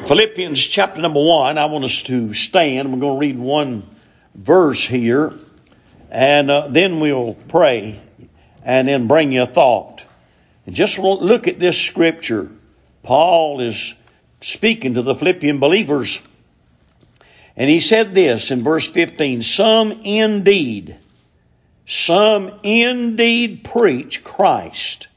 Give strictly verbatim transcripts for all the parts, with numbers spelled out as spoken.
Philippians chapter number one, I want us to stand. We're going to read one verse here, and uh, then we'll pray, and then bring you a thought. And just look at this scripture. Paul is speaking to the Philippian believers, and he said this in verse fifteen, Some indeed, some indeed preach Christ,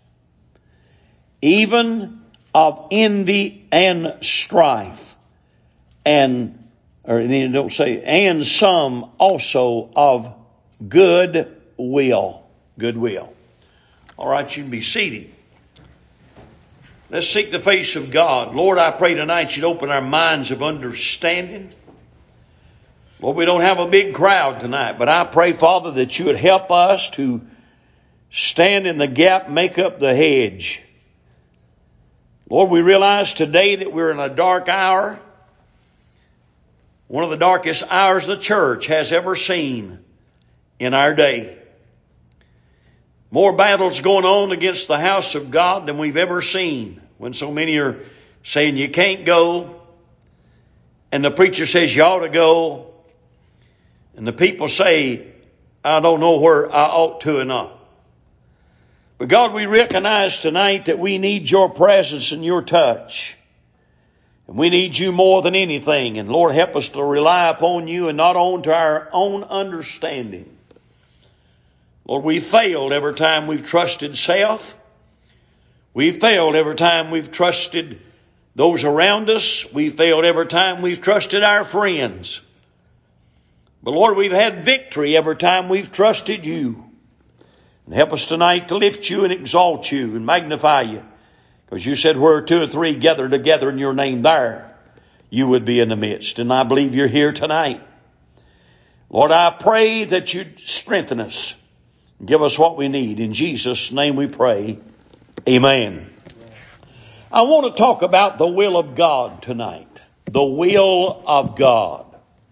even of envy and strife, and, or don't say, and some also of good will. Goodwill. All right, you can be seated. Let's seek the face of God. Lord, I pray tonight you'd open our minds of understanding. Lord, we don't have a big crowd tonight, but I pray, Father, that you would help us to stand in the gap, make up the hedge. Lord, we realize today that we're in a dark hour, one of the darkest hours the church has ever seen in our day. More battles going on against the house of God than we've ever seen, when so many are saying you can't go, and the preacher says you ought to go, and the people say, I don't know where I ought to or not. But God, we recognize tonight that we need your presence and your touch. And we need you more than anything. And Lord, help us to rely upon you and not on to our own understanding. Lord, we failed every time we've trusted self. We've failed every time we've trusted those around us. We failed every time we've trusted our friends. But Lord, we've had victory every time we've trusted you. And help us tonight to lift you and exalt you and magnify you. Because you said where two or three gather together in your name, there you would be in the midst. And I believe you're here tonight. Lord, I pray that you'd strengthen us. Give us what we need. In Jesus' name we pray. Amen. I want to talk about the will of God tonight. The will of God.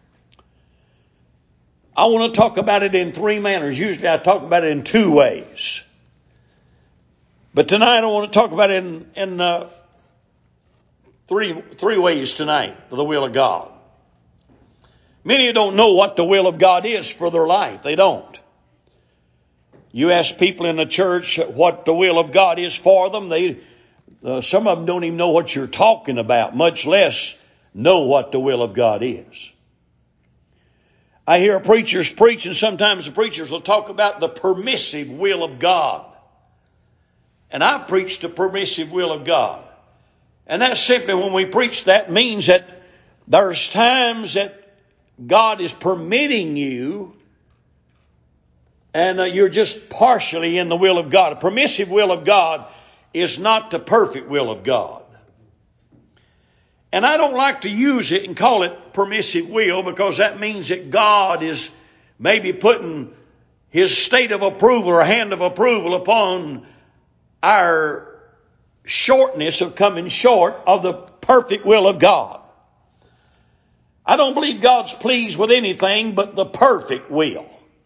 I want to talk about it in three manners. Usually I talk about it in two ways. But tonight I want to talk about it in, in uh, three, three ways tonight, the will of God. Many don't know what the will of God is for their life. They don't. You ask people in the church what the will of God is for them. They, uh, some of them don't even know what you're talking about, much less know what the will of God is. I hear preachers preach, and sometimes the preachers will talk about the permissive will of God. And I preach the permissive will of God. And that's simply, when we preach that, means that there's times that God is permitting you, and uh, you're just partially in the will of God. A permissive will of God is not the perfect will of God. And I don't like to use it and call it permissive will, because that means that God is maybe putting his state of approval or hand of approval upon our shortness of coming short of the perfect will of God. I don't believe God's pleased with anything but the perfect will.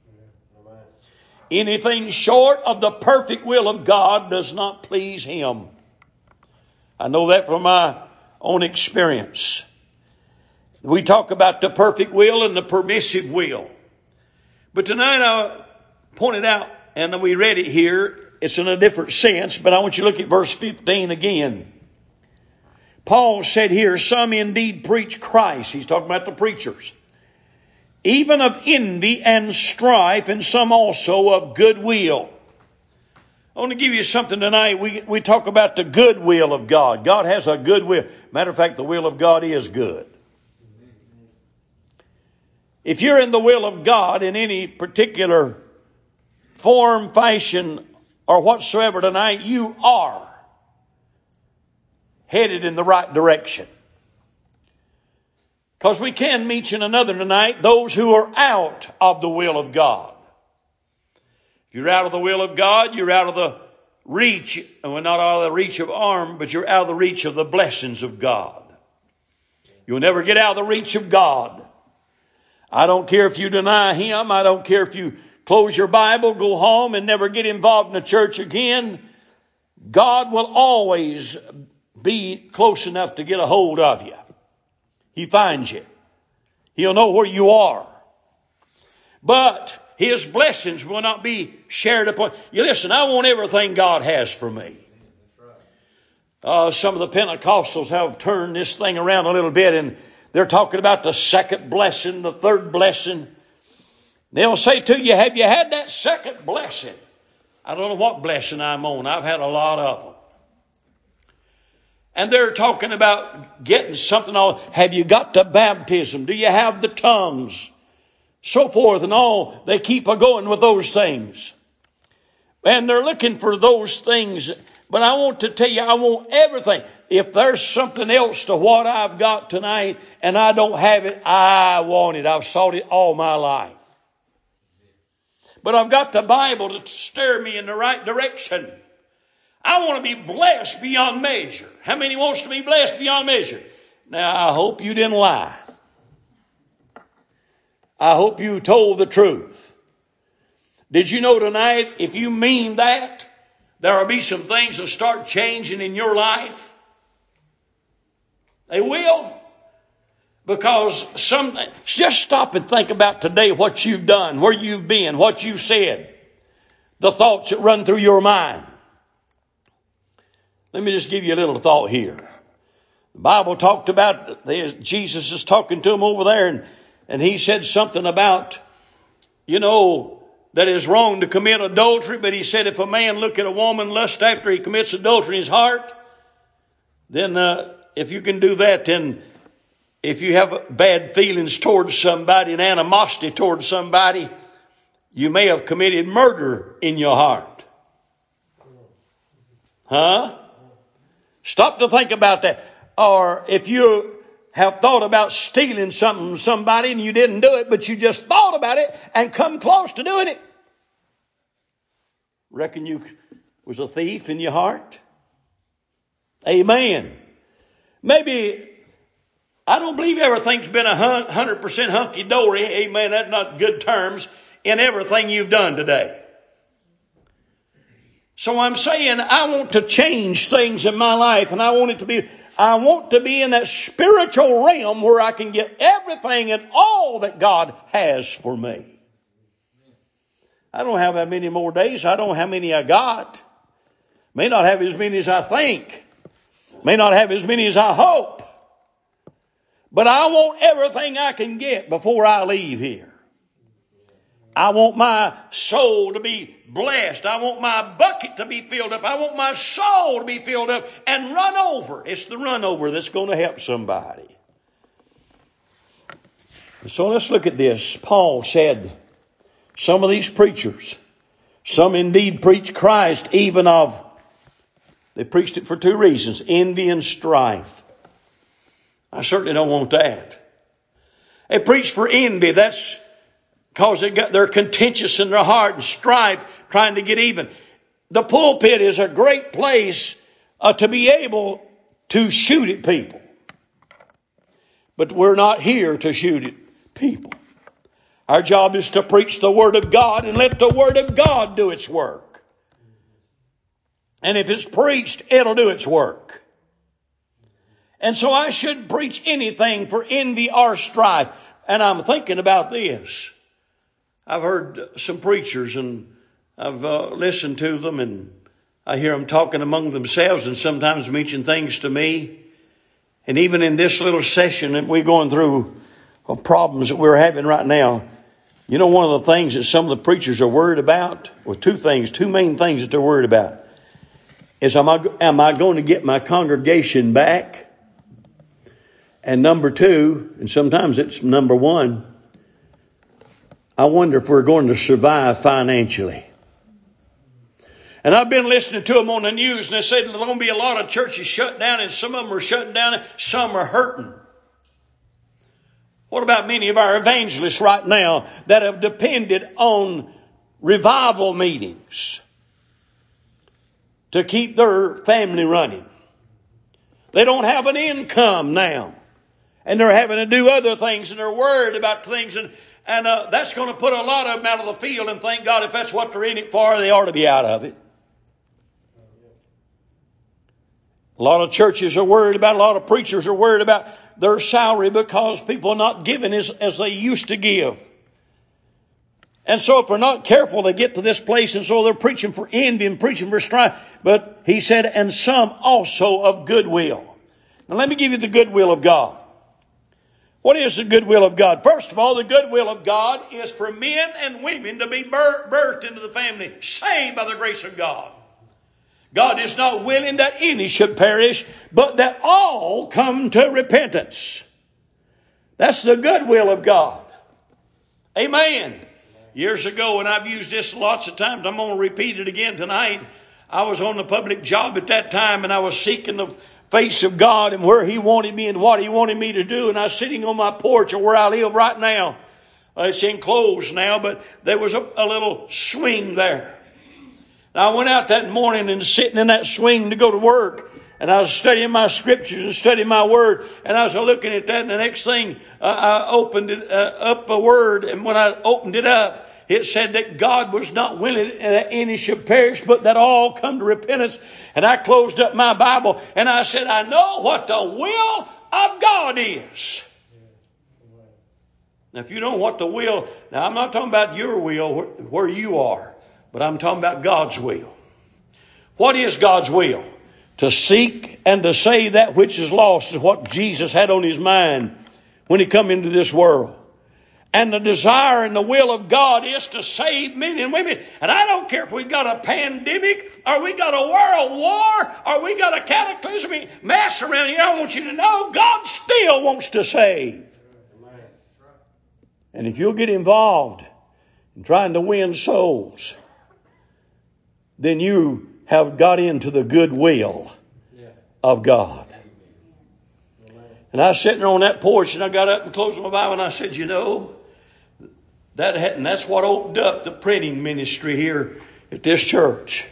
Anything short of the perfect will of God does not please him. I know that from my own experience. We talk about the perfect will and the permissive will. But tonight I pointed out, and we read it here, it's in a different sense, but I want you to look at verse fifteen again. Paul said here, some indeed preach Christ. He's talking about the preachers. Even of envy and strife, and some also of goodwill. I want to give you something tonight. We, we talk about the good will of God. God has a good will. Matter of fact, the will of God is good. If you're in the will of God in any particular form, fashion, or whatsoever tonight, you are headed in the right direction. Because we can mention another tonight, those who are out of the will of God. If you're out of the will of God, you're out of the reach, well, not out of the reach of arm, but you're out of the reach of the blessings of God. You'll never get out of the reach of God. I don't care if you deny him. I don't care if you close your Bible, go home, and never get involved in the church again. God will always be close enough to get a hold of you. He finds you. He'll know where you are. But His blessings will not be shared upon you. Listen, I want everything God has for me. Uh, some of the Pentecostals have turned this thing around a little bit, and they're talking about the second blessing, the third blessing. They'll say to you, have you had that second blessing? I don't know what blessing I'm on. I've had a lot of them. And they're talking about getting something on. Have you got the baptism? Do you have the tongues? So forth and all. They keep a going with those things. And they're looking for those things. But I want to tell you, I want everything. If there's something else to what I've got tonight and I don't have it, I want it. I've sought it all my life. But I've got the Bible to steer me in the right direction. I want to be blessed beyond measure. How many wants to be blessed beyond measure? Now, I hope you didn't lie. I hope you told the truth. Did you know tonight, if you mean that, there will be some things that start changing in your life? They will. Because some, just stop and think about today what you've done, where you've been, what you've said, the thoughts that run through your mind. Let me just give you a little thought here. The Bible talked about, Jesus is talking to him over there, and, and he said something about, you know, that it's wrong to commit adultery. But he said if a man look at a woman lust after he commits adultery in his heart, then uh, if you can do that, then if you have bad feelings towards somebody and animosity towards somebody, you may have committed murder in your heart. Huh? Stop to think about that. Or if you have thought about stealing something from somebody and you didn't do it, but you just thought about it and come close to doing it. Reckon you was a thief in your heart? Amen. Maybe, I don't believe everything's been a hundred percent hunky-dory. Amen. That's not good terms in everything you've done today. So I'm saying I want to change things in my life, and I want it to be, I want to be in that spiritual realm where I can get everything and all that God has for me. I don't have that many more days. I don't know how many I got. May not have as many as I think. May not have as many as I hope. But I want everything I can get before I leave here. I want my soul to be blessed. I want my bucket to be filled up. I want my soul to be filled up and run over. It's the run over that's going to help somebody. So let's look at this. Paul said, some of these preachers, some indeed preach Christ even of, they preached it for two reasons, envy and strife. I certainly don't want that. They preach for envy. That's because they got, they're contentious in their heart and strife, trying to get even. The pulpit is a great place uh, to be able to shoot at people. But we're not here to shoot at people. Our job is to preach the Word of God and let the Word of God do its work. And if it's preached, it'll do its work. And so I shouldn't preach anything for envy or strife. And I'm thinking about this. I've heard some preachers and I've uh, listened to them, and I hear them talking among themselves and sometimes mention things to me. And even in this little session that we're going through of problems that we're having right now, you know, one of the things that some of the preachers are worried about, well, two things, two main things that they're worried about, is am I, am I going to get my congregation back? And number two, and sometimes it's number one, I wonder if we're going to survive financially. And I've been listening to them on the news, and they said there's going to be a lot of churches shut down, and some of them are shutting down, and some are hurting. What about many of our evangelists right now that have depended on revival meetings to keep their family running? They don't have an income now, and they're having to do other things, and they're worried about things, and And uh, that's going to put a lot of them out of the field. And thank God, if that's what they're in it for, they ought to be out of it. A lot of churches are worried about, a lot of preachers are worried about their salary because people are not giving as, as they used to give. And so if they're not careful, they get to this place, and so they're preaching for envy and preaching for strife. But he said, and some also of goodwill. Now let me give you the goodwill of God. What is the goodwill of God? First of all, the goodwill of God is for men and women to be bir- birthed into the family, saved by the grace of God. God is not willing that any should perish, but that all come to repentance. That's the goodwill of God. Amen. Years ago, and I've used this lots of times, I'm going to repeat it again tonight. I was on the public job at that time, and I was seeking the face of God and where He wanted me and what He wanted me to do. And I was sitting on my porch, or where I live right now. Uh, it's enclosed now, but there was a, a little swing there. Now, I went out that morning and sitting in that swing to go to work. And I was studying my scriptures and studying my word. And I was looking at that. And the next thing, uh, I opened it, uh, up a word. And when I opened it up, it said that God was not willing that any should perish, but that all come to repentance. And I closed up my Bible and I said, I know what the will of God is. Now, if you know what the will, now I'm not talking about your will where, where you are, but I'm talking about God's will. What is God's will? To seek and to save that which is lost is what Jesus had on His mind when He come into this world. And the desire and the will of God is to save men and women. And I don't care if we got a pandemic, or we got a world war, or we got a cataclysmic mess around here. I want you to know God still wants to save. And if you'll get involved in trying to win souls, then you have got into the goodwill of God. And I was sitting there on that porch, and I got up and closed my Bible, and I said, you know, that had, and that's what opened up the printing ministry here at this church.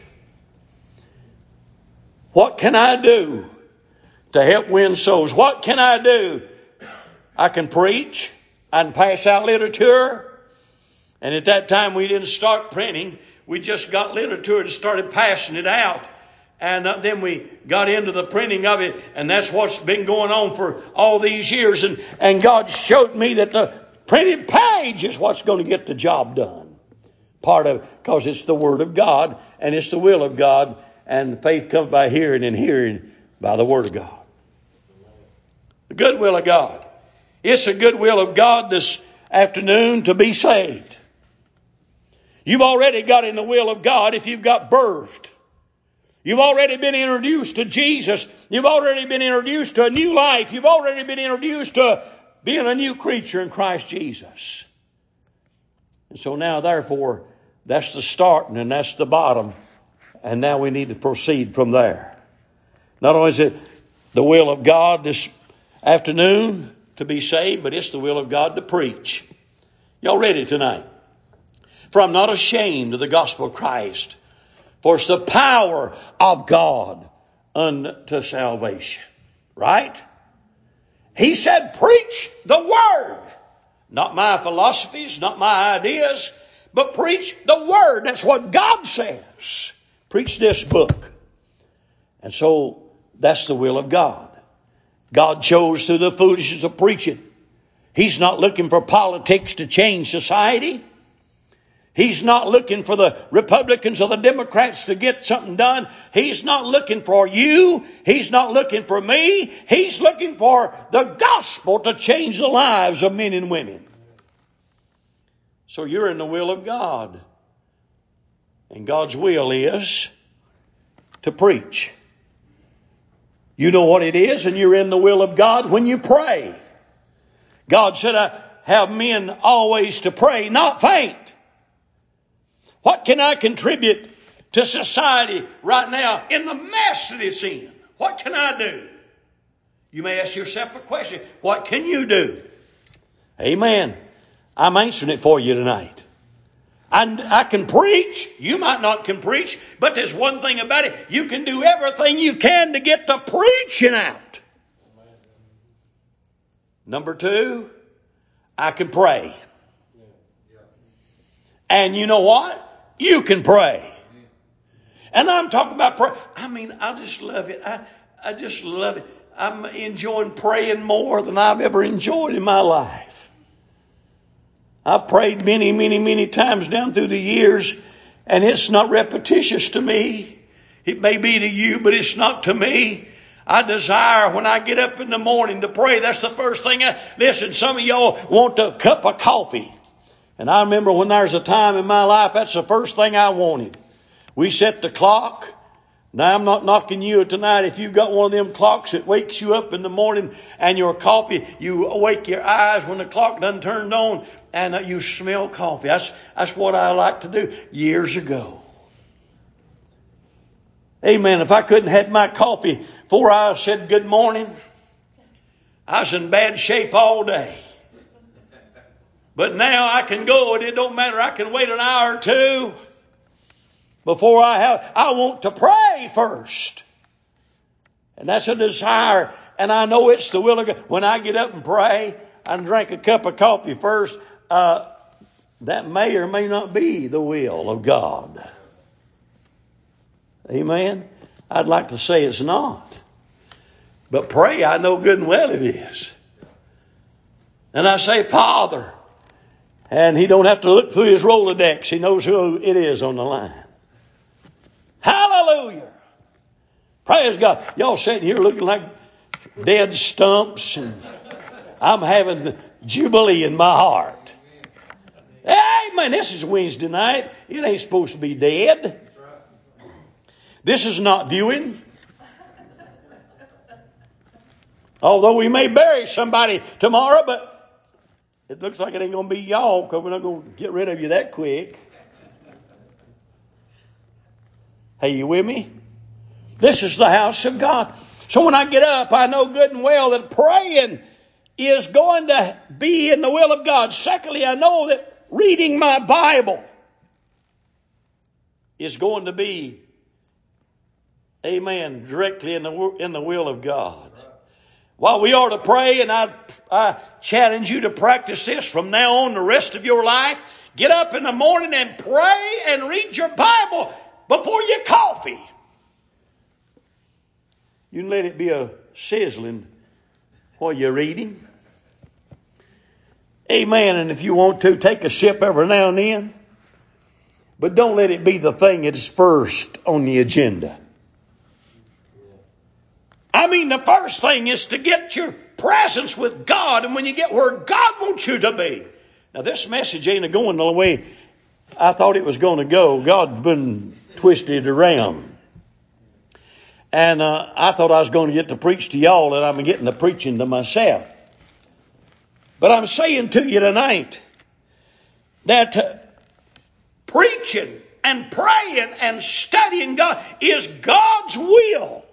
What can I do to help win souls? What can I do? I can preach. I can pass out literature. And at that time, we didn't start printing. We just got literature and started passing it out. And uh, then we got into the printing of it. And that's what's been going on for all these years. And, and God showed me that the printed page is what's going to get the job done. Part of, because it's the Word of God and it's the will of God. And faith comes by hearing, and hearing by the Word of God. The good will of God. It's the good will of God this afternoon to be saved. You've already got in the will of God if you've got birthed. You've already been introduced to Jesus. You've already been introduced to a new life. You've already been introduced to being a new creature in Christ Jesus. And so now, therefore, that's the starting and that's the bottom. And now we need to proceed from there. Not only is it the will of God this afternoon to be saved, but it's the will of God to preach. Y'all ready tonight? For I'm not ashamed of the gospel of Christ, for it's the power of God unto salvation. Right? He said, preach the word. Not my philosophies, not my ideas, but preach the word. That's what God says. Preach this book. And so that's the will of God. God chose through the foolishness of preaching. He's not looking for politics to change society. He's not looking for the Republicans or the Democrats to get something done. He's not looking for you. He's not looking for me. He's looking for the gospel to change the lives of men and women. So you're in the will of God. And God's will is to preach. You know what it is, and you're in the will of God when you pray. God said, I have men always to pray, not faint. What can I contribute to society right now in the mess that it's in? What can I do? You may ask yourself a question. What can you do? Amen. I'm answering it for you tonight. And I can preach. You might not can preach, but there's one thing about it. You can do everything you can to get the preaching out. Number two, I can pray. And you know what? You can pray. And I'm talking about prayer. I mean, I just love it. I, I just love it. I'm enjoying praying more than I've ever enjoyed in my life. I've prayed many, many, many times down through the years, and it's not repetitious to me. It may be to you, but it's not to me. I desire when I get up in the morning to pray. That's the first thing I... Listen, some of y'all want a cup of coffee. And I remember when there's a time in my life, that's the first thing I wanted. We set the clock. Now, I'm not knocking you tonight. If you've got one of them clocks that wakes you up in the morning and your coffee, you awake your eyes when the clock done turned on and you smell coffee. That's, that's what I like to do years ago. Amen. If I couldn't have had my coffee before I said good morning, I was in bad shape all day. But now I can go and it don't matter. I can wait an hour or two before I have. I want to pray first. And that's a desire. And I know it's the will of God. When I get up and pray and drink a cup of coffee first, uh, that may or may not be the will of God. Amen. I'd like to say it's not. But pray, I know good and well it is. And I say, Father. And he don't have to look through his Rolodex. He knows who it is on the line. Hallelujah. Praise God. Y'all sitting here looking like dead stumps. And I'm having jubilee in my heart. Amen. This is Wednesday night. It ain't supposed to be dead. This is not viewing. Although we may bury somebody tomorrow, but it looks like it ain't going to be y'all because we're not going to get rid of you that quick. Hey, you with me? This is the house of God. So when I get up, I know good and well that praying is going to be in the will of God. Secondly, I know that reading my Bible is going to be, amen, directly in the, in the will of God. While we are to pray, and I, I challenge you to practice this from now on the rest of your life. Get up in the morning and pray and read your Bible before your coffee. You can let it be a sizzling while you're reading. Amen. And if you want to, take a sip every now and then. But don't let it be the thing that is first on the agenda. I mean, the first thing is to get your presence with God. And when you get where God wants you to be. Now, this message ain't going the way I thought it was going to go. God's been twisted around. And uh, I thought I was going to get to preach to y'all, and I'm getting to preaching to myself. But I'm saying to you tonight that uh, preaching and praying and studying God is God's will.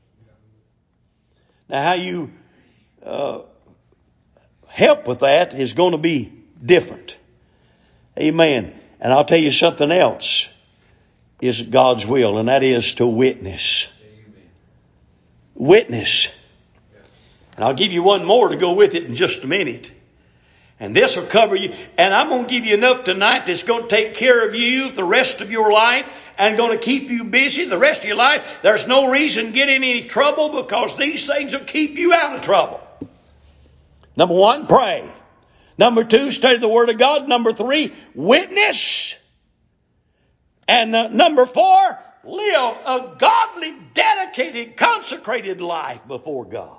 Now, how you uh, help with that is going to be different. Amen. And I'll tell you something else is God's will, and that is to witness. Amen. Witness. And I'll give you one more to go with it in just a minute. And this will cover you. And I'm going to give you enough tonight that's going to take care of you the rest of your life and going to keep you busy the rest of your life. There's no reason to get in any trouble because these things will keep you out of trouble. Number one, pray. Number two, study the Word of God. Number three, witness. And uh, number four, live a godly, dedicated, consecrated life before God.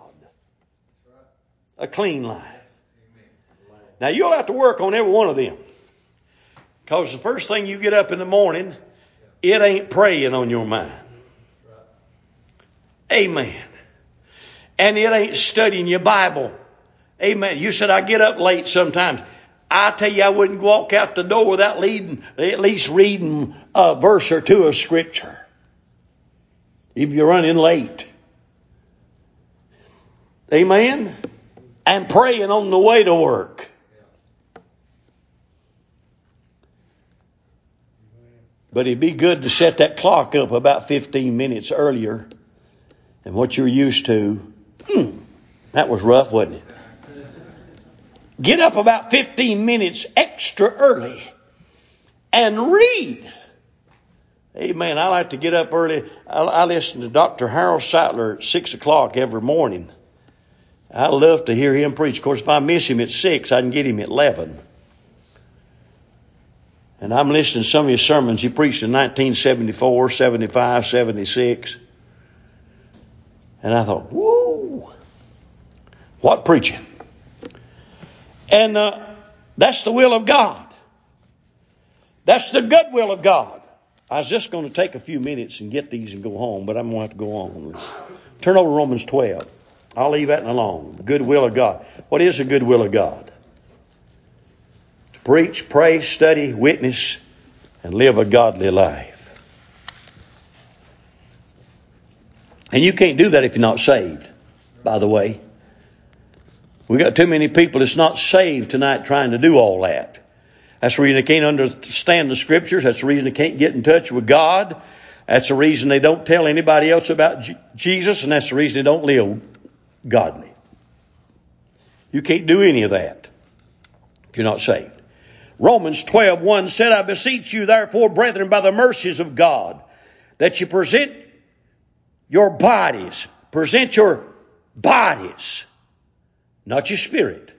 A clean life. Now, you'll have to work on every one of them. Because the first thing you get up in the morning, it ain't praying on your mind. Amen. And it ain't studying your Bible. Amen. You said, I get up late sometimes. I tell you, I wouldn't walk out the door without leading, at least reading a verse or two of Scripture. If you're running late. Amen. And praying on the way to work. But it'd be good to set that clock up about fifteen minutes earlier than what you're used to. That was rough, wasn't it? Get up about fifteen minutes extra early and read Amen. I like to get up early. I, I listen to Doctor Harold Sattler at six o'clock every morning. I love to hear him preach. Of course, if I miss him at six, I can get him at eleven. And I'm listening to some of his sermons he preached in nineteen seventy-four, seventy-five, seventy-six. And I thought, whoa, what preaching. And uh, that's the will of God. That's the good will of God. I was just going to take a few minutes and get these and go home, but I'm going to have to go on. Turn over to Romans twelve. I'll leave that alone. Good will of God. What is the good will of God? To preach, pray, study, witness, and live a godly life. And you can't do that if you're not saved, by the way. We got too many people that's not saved tonight trying to do all that. That's the reason they can't understand the Scriptures. That's the reason they can't get in touch with God. That's the reason they don't tell anybody else about J- Jesus. And that's the reason they don't live godly. You can't do any of that if you're not saved. Romans twelve one said, I beseech you therefore, brethren, by the mercies of God, that you present your bodies, present your bodies, not your spirit.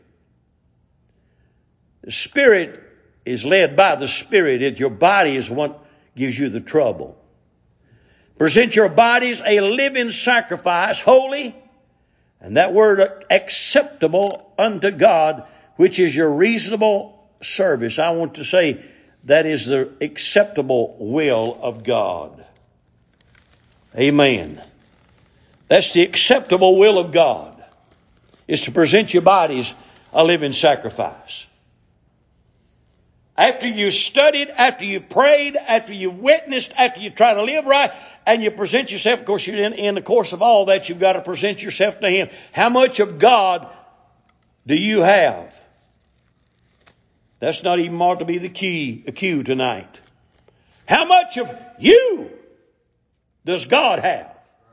The spirit is led by the Spirit. It, your body is what gives you the trouble. Present your bodies a living sacrifice, holy, and that word acceptable unto God, which is your reasonable service. I want to say that is the acceptable will of God. Amen. That's the acceptable will of God, is to present your bodies a living sacrifice. After you've studied, after you've prayed, after you've witnessed, after you try to live right, and you present yourself, of course, in, in the course of all that, you've got to present yourself to Him. How much of God do you have? That's not even ought to be the key, the cue tonight. How much of you does God have?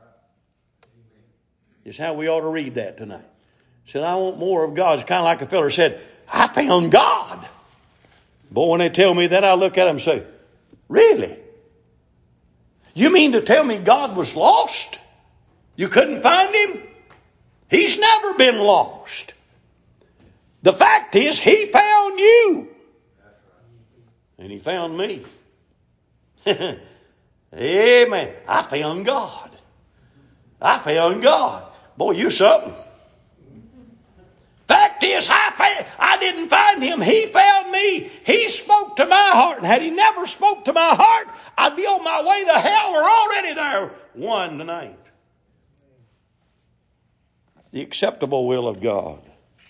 Is how we ought to read that tonight. Said, I want more of God. It's kind of like a fella said, I found God. But when they tell me that, I look at them and say, really? You mean to tell me God was lost? You couldn't find Him? He's never been lost. The fact is, He found you. And He found me. Amen. I found God. I found God. Boy, you something. Fact is, I, found, I didn't find Him. He found me. He spoke to my heart. And had He never spoke to my heart, I'd be on my way to hell or already there. One tonight. The acceptable will of God.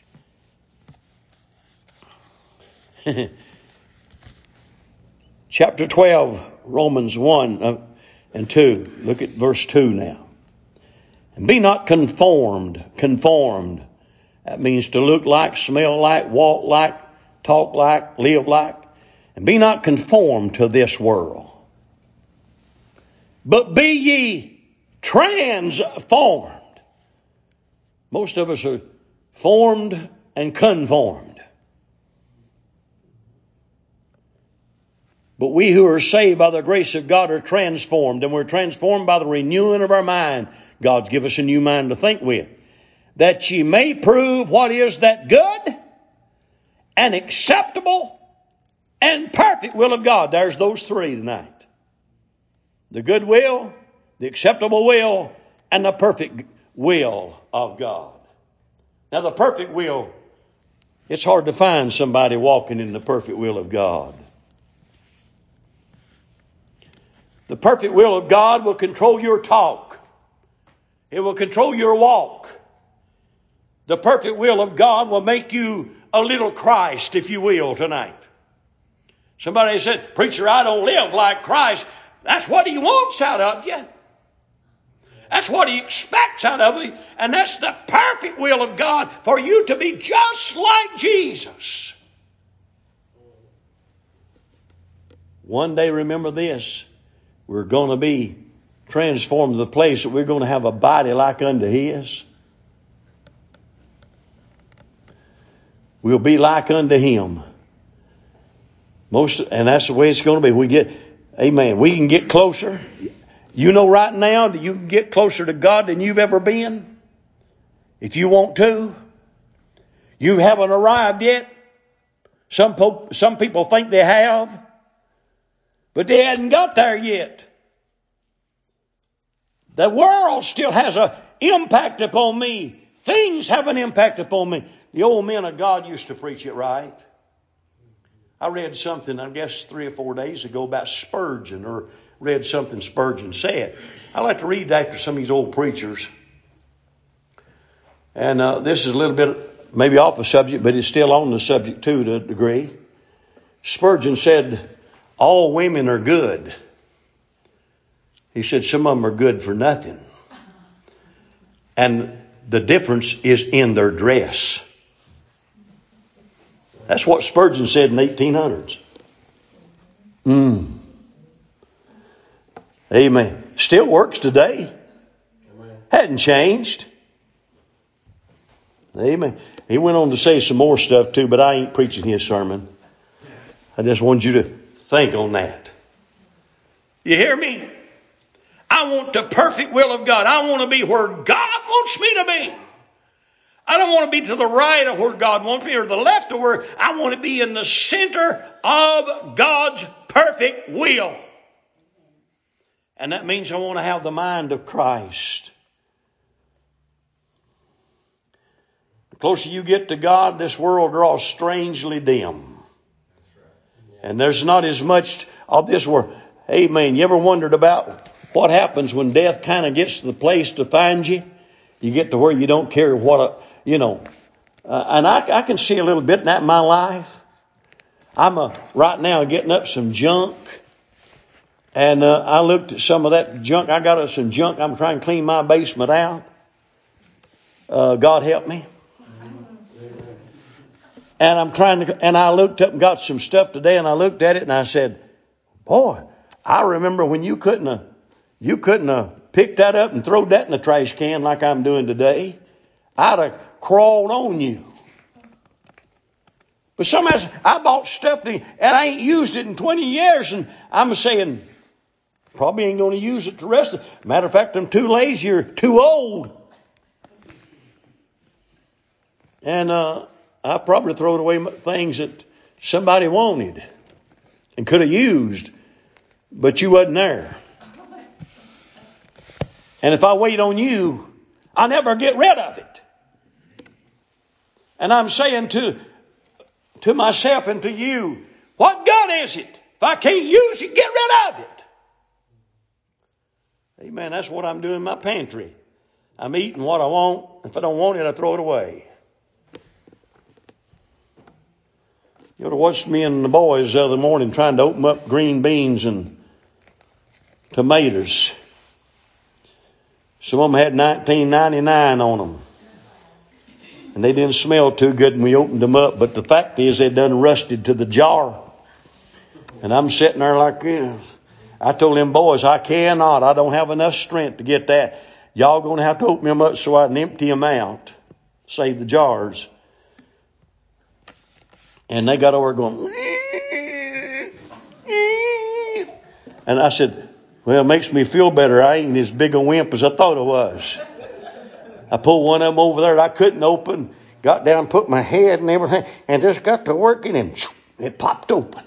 Chapter twelve, Romans one and two. Look at verse two now. And be not conformed, conformed. That means to look like, smell like, walk like, talk like, live like. And be not conformed to this world. But be ye transformed. Most of us are formed and conformed. But we who are saved by the grace of God are transformed. And we're transformed by the renewing of our mind. God's given us a new mind to think with. That ye may prove what is that good and acceptable and perfect will of God. There's those three tonight. The good will, the acceptable will, and the perfect will of God. Now the perfect will, it's hard to find somebody walking in the perfect will of God. The perfect will of God will control your talk. It will control your walk. The perfect will of God will make you a little Christ, if you will, tonight. Somebody said, preacher, I don't live like Christ. That's what He wants out of you. That's what He expects out of you. And that's the perfect will of God, for you to be just like Jesus. One day, remember this, we're going to be transformed to the place that we're going to have a body like unto His. We'll be like unto Him. Most, and that's the way it's going to be. We get, Amen. We can get closer. You know right now that you can get closer to God than you've ever been. If you want to. You haven't arrived yet. Some, po- some people think they have. But they hadn't got there yet. The world still has an impact upon me. Things have an impact upon me. The old men of God used to preach it right. I read something, I guess, three or four days ago about Spurgeon, or read something Spurgeon said. I like to read after some of these old preachers. And uh, this is a little bit maybe off the subject, but it's still on the subject too to a degree. Spurgeon said, all women are good. He said some of them are good for nothing. And the difference is in their dress. That's what Spurgeon said in the eighteen hundreds. Mm. Amen. Still works today. Hadn't changed. Amen. He went on to say some more stuff too, but I ain't preaching his sermon. I just want you to think on that. You hear me? I want the perfect will of God. I want to be where God wants me to be. I don't want to be to the right of where God wants me or the left of where I want to be in the center of God's perfect will. And that means I want to have the mind of Christ. The closer you get to God, this world draws strangely dim. And there's not as much of this world. Amen. You ever wondered about what happens when death kind of gets to the place to find you? You get to where you don't care what, a, you know. Uh, and I, I can see a little bit in that in my life. I'm uh, right now getting up some junk. And uh, I looked at some of that junk. I got us some junk. I'm trying to clean my basement out. Uh, God help me. And I'm trying to, and I looked up and got some stuff today, and I looked at it and I said, boy, I remember when you couldn't have, you couldn't have picked that up and thrown that in the trash can like I'm doing today. I'd have crawled on you. But somehow I bought stuff and I ain't used it in twenty years, and I'm saying, probably ain't going to use it the rest of it. Matter of fact, I'm too lazy or too old. And uh, I probably thrown away things that somebody wanted and could have used, but you wasn't there. And if I wait on you, I'll never get rid of it. And I'm saying to, to myself and to you, what good is it? If I can't use it, get rid of it. Amen. That's what I'm doing in my pantry. I'm eating what I want. If I don't want it, I throw it away. You ought to watch me and the boys the other morning trying to open up green beans and tomatoes. Some of them had nineteen ninety-nine on them. And they didn't smell too good when we opened them up. But the fact is they done rusted to the jar. And I'm sitting there like this. I told them boys, I cannot. I don't have enough strength to get that. Y'all going to have to open them up so I can empty them out. Save the jars. And they got over going. And I said, well, it makes me feel better. I ain't as big a wimp as I thought I was. I pulled one of them over there that I couldn't open. Got down, put my head and everything. And just got to working and it popped open.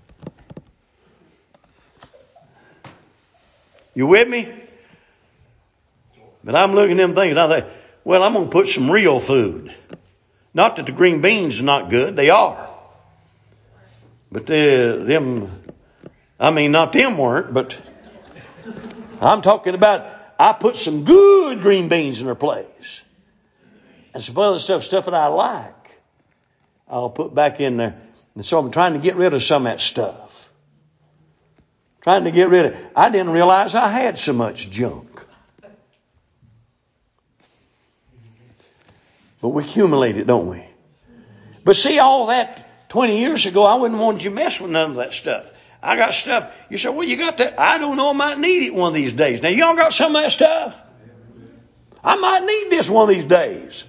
You with me? But I'm looking at them things and I think, well, I'm going to put some real food. Not that the green beans are not good. They are. But uh, them, I mean, not them weren't, but I'm talking about I put some good green beans in their place. And some other stuff, stuff that I like, I'll put back in there. And so I'm trying to get rid of some of that stuff. Trying to get rid of it. I didn't realize I had so much junk. But we accumulate it, don't we? But see, all that twenty years ago, I wouldn't want you to mess with none of that stuff. I got stuff. You say, well, you got that. I don't know. I might need it one of these days. Now, y'all got some of that stuff? I might need this one of these days.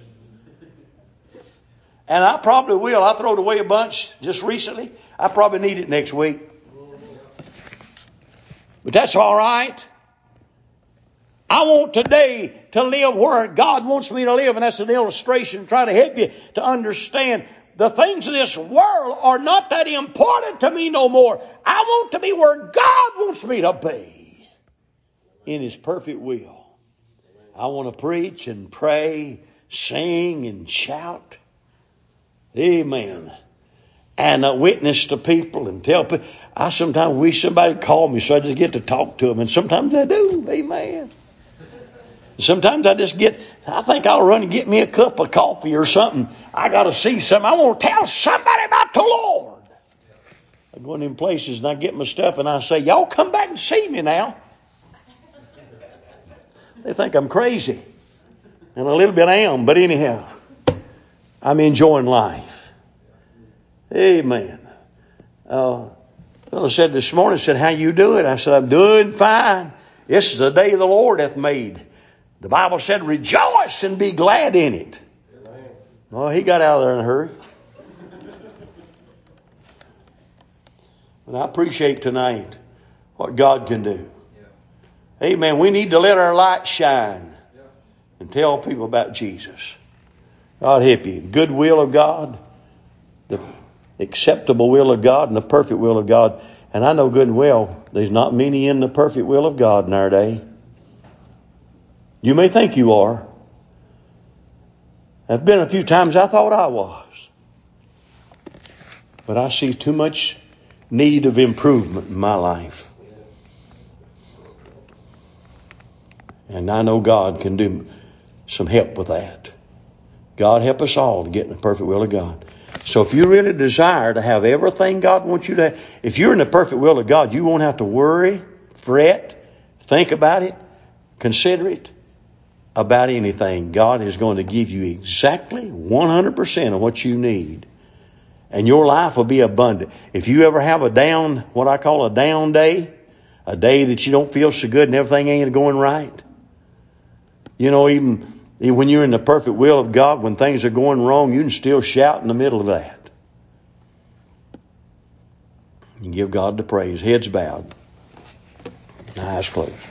And I probably will. I throwed away a bunch just recently. I probably need it next week. But that's all right. I want today to live where God wants me to live, and that's an illustration to try to help you to understand the things of this world are not that important to me no more. I want to be where God wants me to be in His perfect will. I want to preach and pray, sing and shout. Amen. And uh, witness to people and tell people. I sometimes wish somebody would call me so I just get to talk to them. And sometimes I do. Amen. Sometimes I just get, I think I'll run and get me a cup of coffee or something. I got to see something. I want to tell somebody about the Lord. I go in them places and I get my stuff and I say, y'all come back and see me now. They think I'm crazy. And a little bit I am. But anyhow, I'm enjoying life. Amen. Uh, fellow said this morning, said, how you doing? I said, I'm doing fine. This is the day the Lord hath made. The Bible said, rejoice and be glad in it. Well, he got out of there in a hurry. And I appreciate tonight what God can do. Amen. We need to let our light shine and tell people about Jesus. God help you. The good will of God, the acceptable will of God, and the perfect will of God. And I know good and well, there's not many in the perfect will of God in our day. You may think you are. There've been a few times I thought I was. But I see too much need of improvement in my life. And I know God can do some help with that. God help us all to get in the perfect will of God. So if you really desire to have everything God wants you to have, if you're in the perfect will of God, you won't have to worry, fret, think about it, consider it. About anything. God is going to give you exactly one hundred percent of what you need. And your life will be abundant. If you ever have a down, what I call a down day, a day that you don't feel so good and everything ain't going right. You know, even, even when you're in the perfect will of God, when things are going wrong, you can still shout in the middle of that. And give God the praise. Heads bowed. Eyes closed.